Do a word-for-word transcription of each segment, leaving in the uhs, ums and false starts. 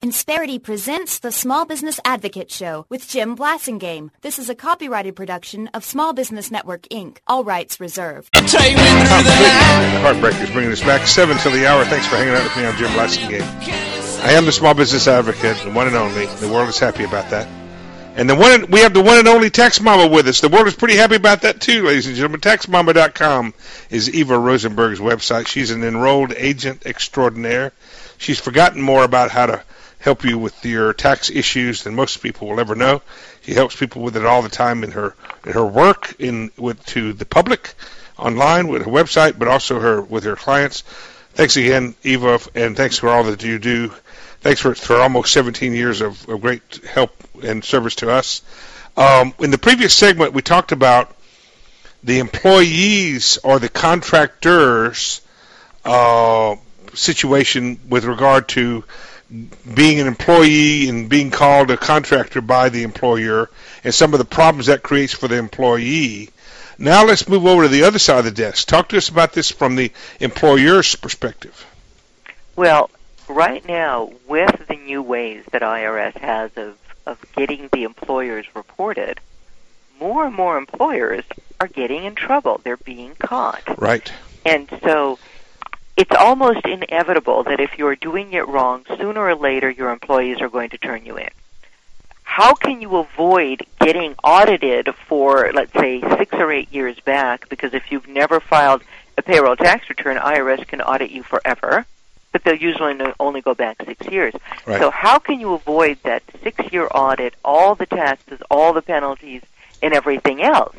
Insperity presents the Small Business Advocate Show with Jim Blasingame. This is a copyrighted production of Small Business Network, Incorporated. All rights reserved. Take me through the night. Heartbreakers bringing us back seven till the hour. Thanks for hanging out with me. I'm Jim Blasingame. I am the Small Business Advocate, the one and only. The world is happy about that. And the one we have the one and only Tax Mama with us. The world is pretty happy about that too, ladies and gentlemen. tax mama dot com is Eva Rosenberg's website. She's an enrolled agent extraordinaire. She's forgotten more about how to help you with your tax issues than most people will ever know. She helps people with it all the time in her in her work in with to the public online with her website, but also her with her clients. Thanks again, Eva, and thanks for all that you do. Thanks for for almost seventeen years of, of great help and service to us. Um, in the previous segment, we talked about the employees or the contractors uh, situation with regard to being an employee and being called a contractor by the employer and some of the problems that creates for the employee. Now let's move over to the other side of the desk. Talk to us about this from the employer's perspective. Well, right now, with the new ways that I R S has of, of getting the employers reported, more and more employers are getting in trouble. They're being caught. Right. And so it's almost inevitable that if you're doing it wrong, sooner or later your employees are going to turn you in. How can you avoid getting audited for, let's say, six or eight years back? Because if you've never filed a payroll tax return, I R S can audit you forever, but they'll usually only go back six years. Right. So how can you avoid that six-year audit, all the taxes, all the penalties, and everything else?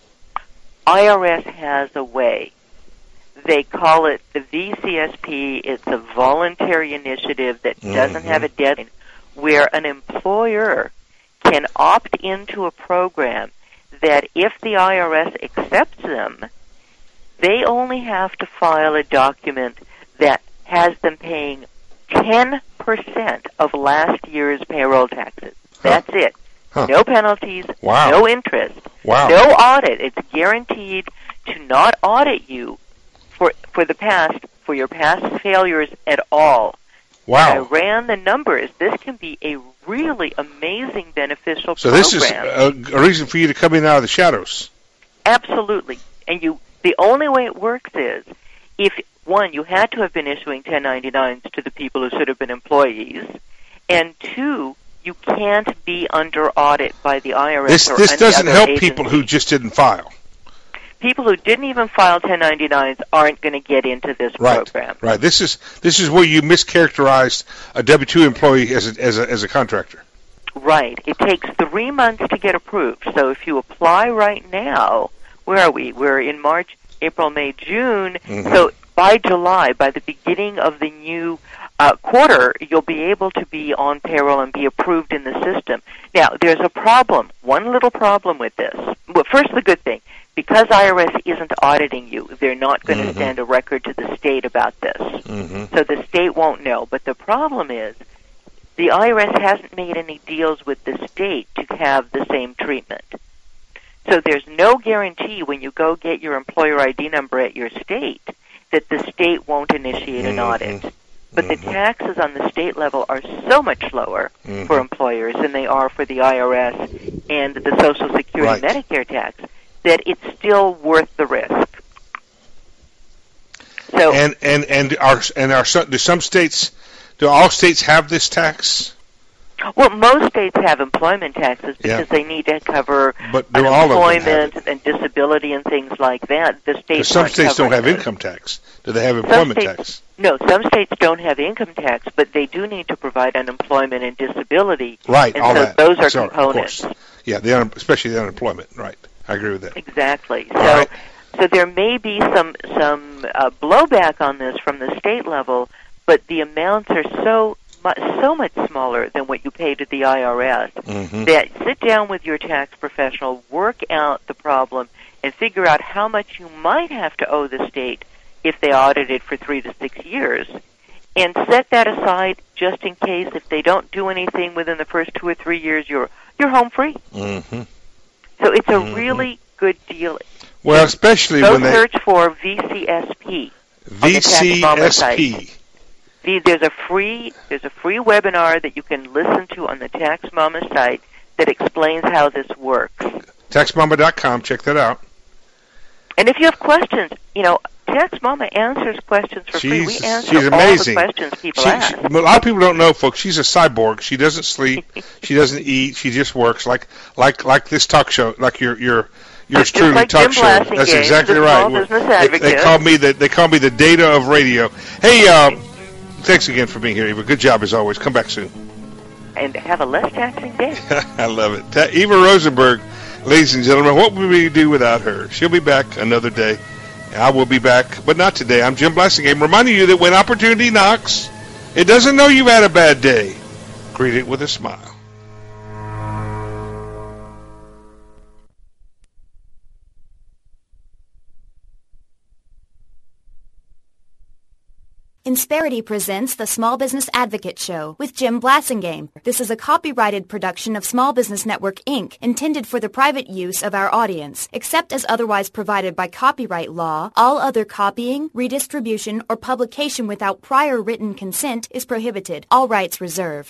I R S has a way. They call it the V C S P. It's a voluntary initiative that doesn't mm-hmm. have a deadline, where an employer can opt into a program that if the I R S accepts them, they only have to file a document that has them paying ten percent of last year's payroll taxes. That's huh. it. Huh. No penalties, wow. no interest, wow. no audit. It's guaranteed to not audit you for for the past, for your past failures at all. Wow. I ran the numbers. This can be a really amazing, beneficial so program. So this is a, a reason for you to come in out of the shadows. Absolutely. And you, the only way it works is if, one, you had to have been issuing ten ninety-nines to the people who should have been employees, and two, you can't be under audit by the I R S this, or This any doesn't other help agency. people who just didn't file. People who didn't even file ten ninety-nines aren't going to get into this right, program. Right. This is this is where you mischaracterized a W two employee as a, as a as a contractor. Right. It takes three months to get approved. So if you apply right now, where are we? We're in March, April, May, June. Mm-hmm. So by July, by the beginning of the new uh, quarter, you'll be able to be on payroll and be approved in the system. Now, there's a problem. One little problem with this. Well, first, the good thing. Because I R S isn't auditing you, they're not going to mm-hmm. send a record to the state about this. Mm-hmm. So the state won't know. But the problem is the I R S hasn't made any deals with the state to have the same treatment. So there's no guarantee when you go get your employer I D number at your state that the state won't initiate an mm-hmm. audit. But mm-hmm. the taxes on the state level are so much lower mm-hmm. for employers than they are for the I R S and the Social Security right. Medicare tax that it's still worth the risk. So and and and are and are some, do some states, do all states have this tax? Well, most states have employment taxes because yeah. they need to cover but do all unemployment of them and disability and things like that. The states some aren't states don't have those. income tax. Do they have employment some states, tax? No, some states don't have income tax, but they do need to provide unemployment and disability. Right, and all so that. those are so, components. Of course. Yeah, the un- especially the unemployment. Right, I agree with that. Exactly. All so, right. so there may be some some uh, blowback on this from the state level, but the amounts are so much, so much smaller than what you pay to the I R S mm-hmm. that sit down with your tax professional, work out the problem, and figure out how much you might have to owe the state if they audited for three to six years, and set that aside just in case if they don't do anything within the first two or three years, you're you're home free. Mm-hmm. So it's a mm-hmm. really good deal. Well, especially Go when they search for V C S P. V C S P. See, there's a free there's a free webinar that you can listen to on the Tax Mama site that explains how this works. tax mama dot com, check that out. And if you have questions, you know, Tax Mama answers questions for she's, free. We answer she's all amazing. the questions people she, ask. She, a lot of people don't know, folks. She's a cyborg. She doesn't sleep. She doesn't eat. She just works like like like this talk show, like your your yours Just truly like talk Jim show. Blasingame, That's exactly the right. small business They, advocate. they call me the they call me the data of radio. Hey, uh, thanks again for being here, Eva. Good job as always. Come back soon. And have a less taxing day. I love it. Ta- Eva Rosenberg, ladies and gentlemen, what would we do without her? She'll be back another day. I will be back, but not today. I'm Jim Blasingame, reminding you that when opportunity knocks, it doesn't know you've had a bad day. Greet it with a smile. Insperity presents the Small Business Advocate Show with Jim Blasingame. This is a copyrighted production of Small Business Network, Incorporated, intended for the private use of our audience. Except as otherwise provided by copyright law, all other copying, redistribution, or publication without prior written consent is prohibited. All rights reserved.